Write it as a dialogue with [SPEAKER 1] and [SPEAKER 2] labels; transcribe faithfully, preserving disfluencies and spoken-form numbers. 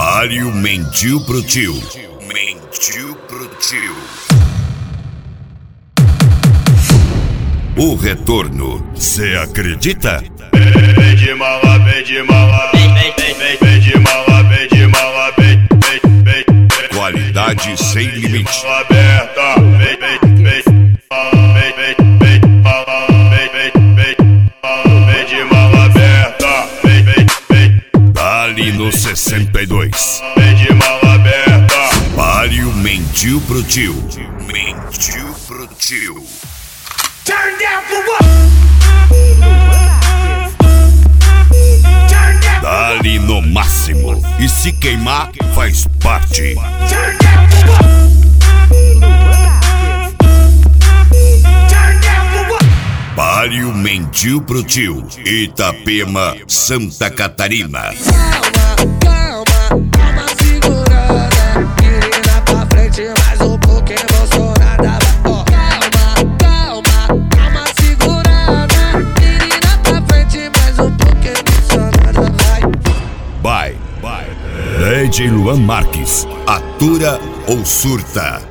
[SPEAKER 1] Mário mentiu pro tio. Mentiu pro tio. O retorno, cê acredita?
[SPEAKER 2] Vem de mala, vem de mala, vem, vem, vem, vem, vem de mala, vem de mala, vem, vem, vem, vem.
[SPEAKER 1] Qualidade sem limite.
[SPEAKER 2] Mala aberta, vem, vem, vem, vem, vem, vem, mala, vem, vem, vem, vem de mala aberta, vem, vem, vem.
[SPEAKER 1] Ali no sessenta e dois.
[SPEAKER 2] Vem de mala aberta.
[SPEAKER 1] Mário mentiu pro tio. Mentiu pro tio.
[SPEAKER 2] Turn down for what?
[SPEAKER 1] Dali no máximo. E se queimar, faz parte.
[SPEAKER 2] Turn down for what? Turn down for what?
[SPEAKER 1] Mário mentiu pro tio. Itapema, Santa Catarina.
[SPEAKER 3] Calma, calma, calma, segurada. Menina pra frente, mais um pouco emocionada. Ó, calma, calma, calma, segurada. Menina pra frente, mais um pouco emocionada. Vai.
[SPEAKER 1] Vai, vai. D J Luan Marques. Atura ou surta?